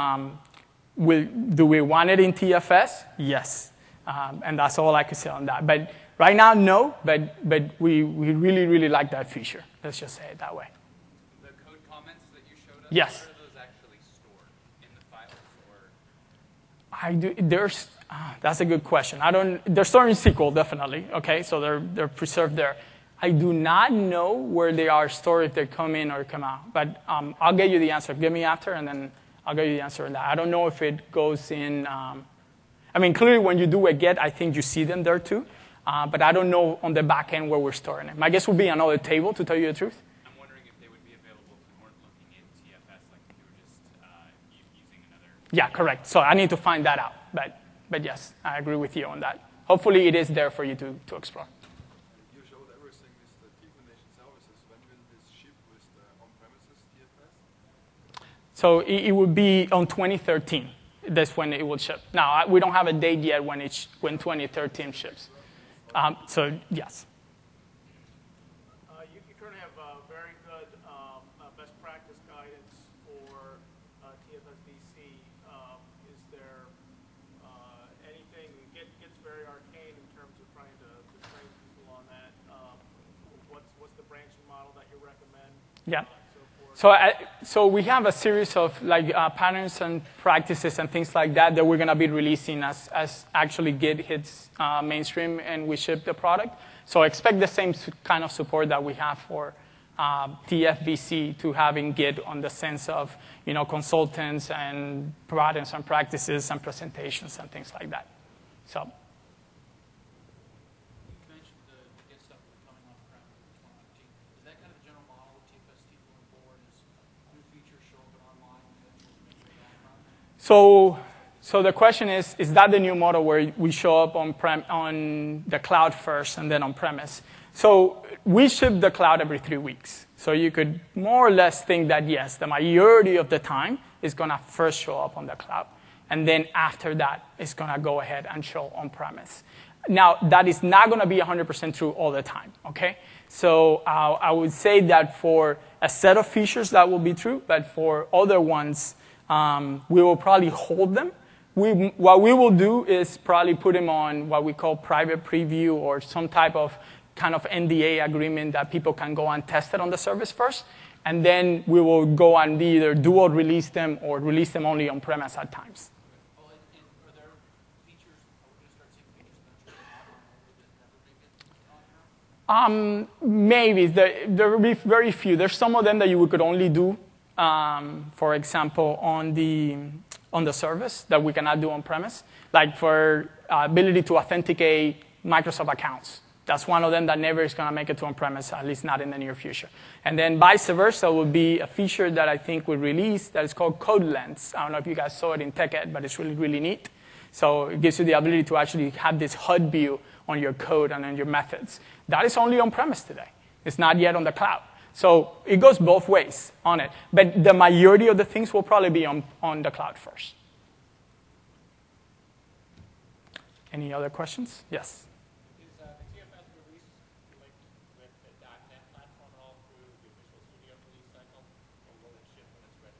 Do we want it in TFS? Yes. And that's all I can say on that. But right now, no. But we really, really like that feature. Let's just say it that way. The code comments that you showed us, Yes. where are those actually stored? In the files or? I do. That's a good question. They're stored in SQL, definitely. Okay, so they're preserved there. I do not know where they are stored if they come in or come out. But I'll get you the answer. Give me after, and then I'll get you the answer on that. I don't know if it goes in. Clearly when you do a get, I think you see them there too. But I don't know on the back end where we're storing them. My guess would be another table, to tell you the truth. I'm wondering if they would be available if we weren't looking at TFS, like if you were just using another. Yeah, correct. So I need to find that out. But yes, I agree with you on that. Hopefully it is there for you to explore. You showed everything with the declination services. When will this ship with the on-premises TFS? So it would be on 2013. That's when it will ship. Now, we don't have a date yet when 2013 ships. So yes. You currently have very good best practice guidance for TFS-VC. Is there anything, Git's very arcane in terms of trying to train people on that. What's the branching model that you recommend? Yeah. So forth? So we have a series of patterns and practices and things like that we're going to be releasing as actually Git hits mainstream and we ship the product. So expect the same kind of support that we have for TFVC to having Git on the sense of consultants and patterns and practices and presentations and things like that. So. You mentioned the Git stuff coming on-prem in 2019. Is that kind of the general model of TFS team going forward? Is new features show up online and then just make it on-prem? So the question is that the new model where we show up on the cloud first and then on-premise? So we ship the cloud every 3 weeks. So you could more or less think that, yes, the majority of the time is going to first show up on the cloud. And then after that, it's going to go ahead and show on-premise. Now, that is not going to be 100% true all the time, okay? So I would say that for a set of features, that will be true. But for other ones, we will probably hold them. What we will do is probably put them on what we call private preview or some type of kind of NDA agreement that people can go and test it on the service first. And then we will go and either dual release them or release them only on-premise at times. Well, and are there features, are we going to start seeing features eventually on over that never make it on-prem? Maybe. There will be very few. There's some of them that you could only do, for example, on the service that we cannot do on-premise, like for ability to authenticate Microsoft accounts. That's one of them that never is going to make it to on-premise, at least not in the near future. And then vice versa would be a feature that I think we released that is called Code Lens. I don't know if you guys saw it in TechEd, but it's really, really neat. So it gives you the ability to actually have this HUD view on your code and on your methods. That is only on-premise today. It's not yet on the cloud. So it goes both ways on it. But the majority of the things will probably be on the cloud first. Any other questions? Yes? Is the TFS release linked with the .NET platform at all through the Visual Studio release cycle, or will it ship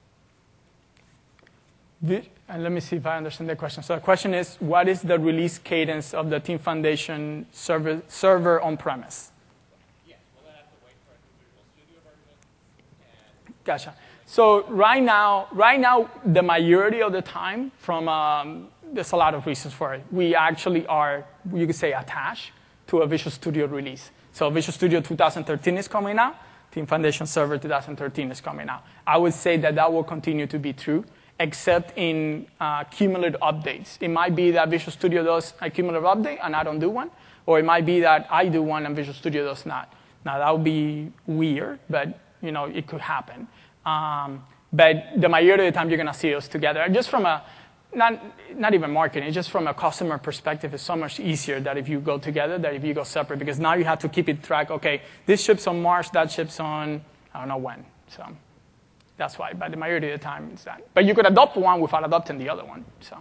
when it's ready? And let me see if I understand the question. So the question is, what is the release cadence of the Team Foundation server on-premise? Yes, will that have to wait for a new Visual Studio version? Gotcha. So right now, the majority of the time, there's a lot of reasons for it. We actually are, you could say, attached to a Visual Studio release. So Visual Studio 2013 is coming out. Team Foundation Server 2013 is coming out. I would say that will continue to be true, except in cumulative updates. It might be that Visual Studio does a cumulative update and I don't do one, or it might be that I do one and Visual Studio does not. Now, that would be weird, but it could happen. But the majority of the time, you're going to see those together. Just from not even marketing, just from a customer perspective, it's so much easier that if you go together than if you go separate, because now you have to keep it track. Okay, this ships on March, that ships on, I don't know when. So that's why, but the majority of the time, it's that. But you could adopt one without adopting the other one. So.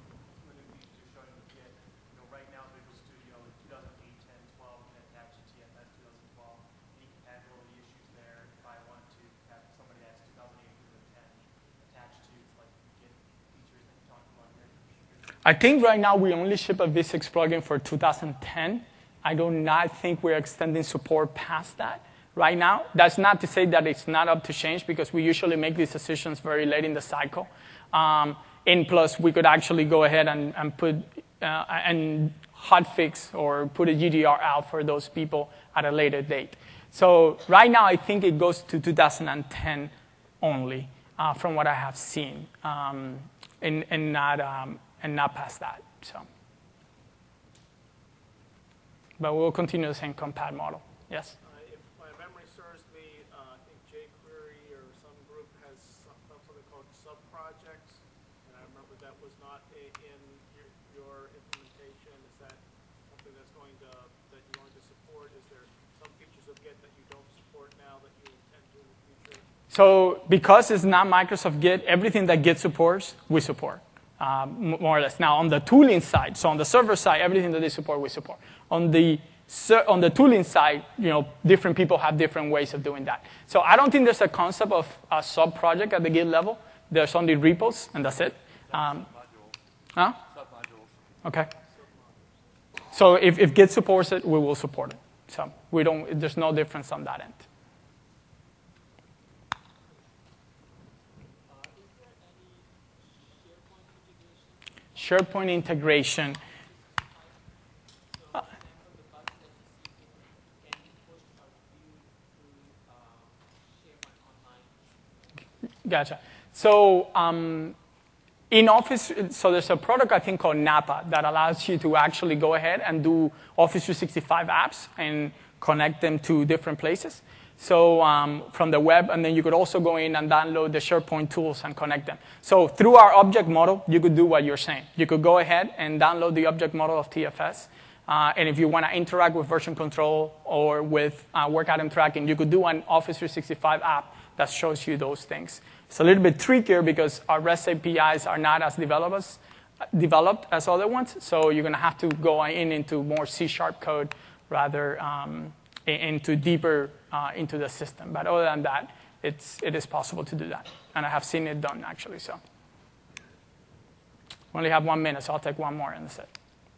Right now, Visual Studio 2008, 10, 12, and attach to TFS 2012. Any compatibility issues there? If I want to have somebody that's 2008 through 10 attached to like Git features that you talked about here? I think right now we only ship a V6 plugin for 2010. I do not think we're extending support past that right now. That's not to say that it's not up to change, because we usually make these decisions very late in the cycle. And plus, we could actually go ahead and put and hotfix or put a GDR out for those people at a later date. So right now, I think it goes to 2010 only, from what I have seen, and not past that. So, but we'll continue the same compat model. Yes. If my memory serves me, I think jQuery or some group has something called sub-projects, and I remember that was not in your implementation. Is that something that you're going to support? Is there some features of Git that you don't support now that you intend to in the future? So because it's not Microsoft Git, everything that Git supports, we support, more or less. Now, on the tooling side, so on the server side, everything that they support, we support. On the tooling side, different people have different ways of doing that. So I don't think there's a concept of a sub-project at the Git level. There's only repos, and that's it. Submodules. Okay. So if Git supports it, we will support it. So there's no difference on that end. Is there any SharePoint integration. Gotcha. So in Office, so there's a product I think called Napa that allows you to actually go ahead and do Office 365 apps and connect them to different places. So from the web, and then you could also go in and download the SharePoint tools and connect them. So through our object model, you could do what you're saying. You could go ahead and download the object model of TFS. And if you want to interact with version control or with work item tracking, you could do an Office 365 app that shows you those things. It's a little bit trickier because our REST APIs are not as developed as other ones. So you're going to have to go into more C# code rather into deeper into the system. But other than that, it is possible to do that. And I have seen it done, actually. So we only have 1 minute, so I'll take one more and that's it.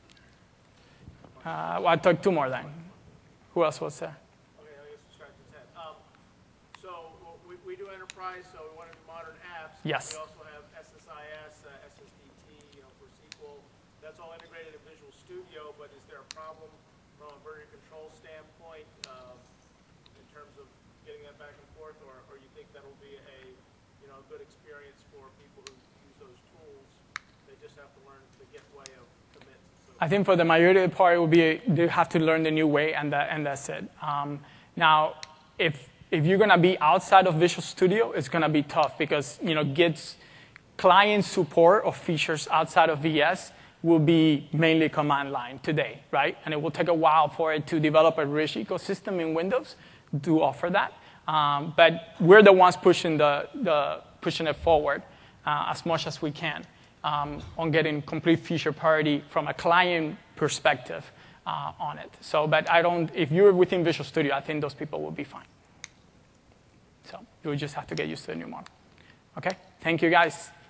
Well, I took 2 more then. Who else was there? Okay, I guess we'll start with that. So we do enterprise, so we want to do modern apps. Yes. We also have SSIS, SSDT, for SQL. That's all integrated in Visual Studio, but is there a problem from a version control standpoint in terms of getting that back and forth, or you think that'll be a good experience for people who use those tools? They just have to learn the Git way of commit. I think for the majority of the part, it will be they have to learn the new way, and that's it. Now, if you're going to be outside of Visual Studio, it's going to be tough because Git's client support of features outside of VS will be mainly command line today, right? And it will take a while for it to develop a rich ecosystem in Windows to offer that. But we're the ones pushing pushing it forward as much as we can on getting complete feature parity from a client perspective on it. So, but if you're within Visual Studio, I think those people will be fine. So you will just have to get used to the new model. Okay, thank you guys.